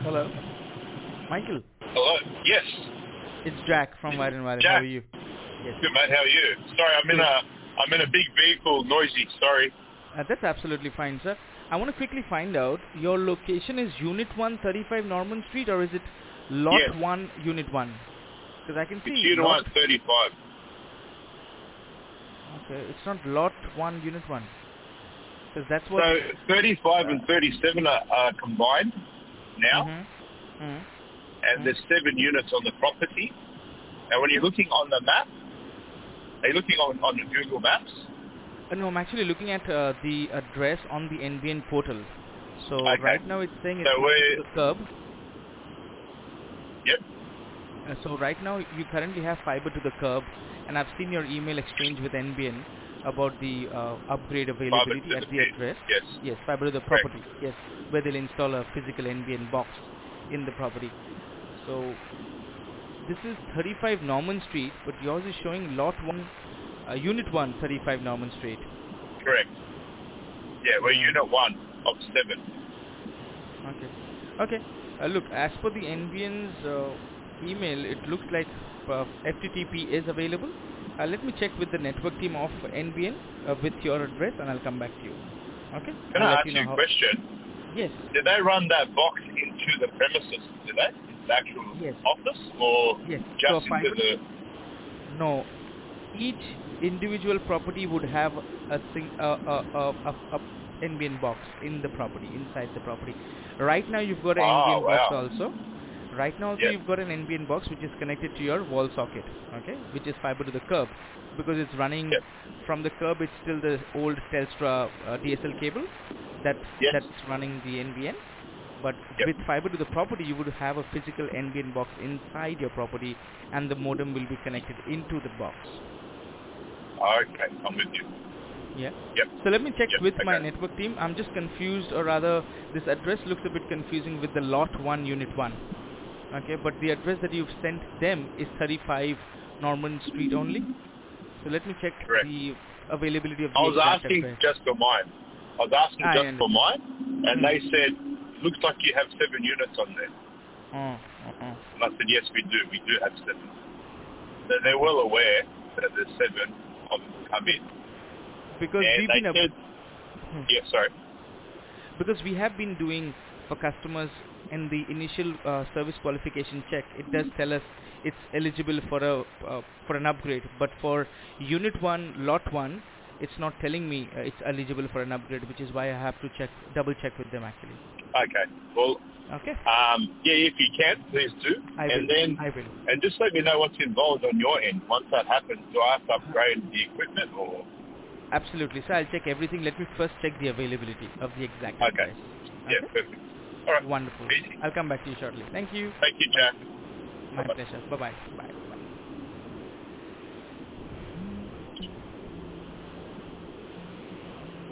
Hello, Michael. Hello. Yes. It's Jack from Wide and Wide. How are Jack. you? Yes. Good mate. How are you? Sorry, Good. I'm in a big vehicle, noisy. Sorry. That's absolutely fine, sir. I want to quickly find out your location is Unit 135 Norman Street, or is it Lot Yes. 1 Unit 1? Because I can It's see Unit Lot. 135. Okay, it's not Lot 1 Unit 1. Because that's what. So 35 and 37 are combined now, Mm-hmm. and there's 7 units on the property. And when you're looking on the map, are you looking on the Google Maps? No, I'm actually looking at the address on the NBN portal. So Okay. right now it's saying it's So next to we're, the curb. yep, So right now you currently have fiber to the curb, and I've seen your email exchange with NBN about the upgrade fiber availability to at the the pit. address. Yes, Yes, fiber to the correct. property. Yes, where they'll install a physical NBN box in the property. So this is 35 Norman Street, but yours is showing Lot 1, Unit 1, 35 Norman Street. Correct. Yeah, we're Mm. Unit 1 of 7. Okay. Okay. Look, as per the NBN's email, it looks like FTTP is available. Let me check with the network team of NBN with your address, and I'll come back to you. Okay? Can I'll I let ask you know you a how. question? Yes. Did they run that box into the premises? Did they? Into the actual Yes. office, or Yes. So just into fiber. the? No. Each individual property would have a NBN box in the property, inside the property. Right now you've got an Oh NBN box wow. also. Right now also Yep. you've got an NBN box which is connected to your wall socket, okay, which is fiber to the curb, because it's running Yep. from the curb. It's still the old Telstra DSL cable Yes. that's running the NBN. But Yep. with fiber to the property, you would have a physical NBN box inside your property, and the modem will be connected into the box. Okay, I'm with you. Yeah. Yep. So let me check Yep. with my Okay. network team. I'm just confused, or rather, this address looks a bit confusing with the Lot 1 Unit 1. Okay, but the address that you've sent them is 35 Norman Street only. So let me check Correct. the availability of I the was exact asking address. just for mine. I was asking I just for understand. mine, and they said, "Looks like you have 7 units on there." Oh, And I said, "Yes, we do. We do have 7." So they're okay. well aware that there's 7 of them come in, Because and we've they been said, hmm. "Yeah, sorry." Because we have been doing for customers in the initial service qualification check, it does tell us it's eligible for an upgrade. But for Unit 1, Lot 1, it's not telling me it's eligible for an upgrade, which is why I have to double check with them actually. Okay. Well, Okay, yeah, if you can, please do. I will. And then, I will. and just let me know what's involved on your end. Once that happens, do I have to upgrade the equipment or? Absolutely. So I'll check everything. Let me first check the availability of the exact Okay. address. Yeah, Okay? perfect. All right. Wonderful. Easy. I'll come back to you shortly. Thank you. Thank you, Bye. Jack. My Bye-bye. pleasure. Bye-bye. Bye. Bye.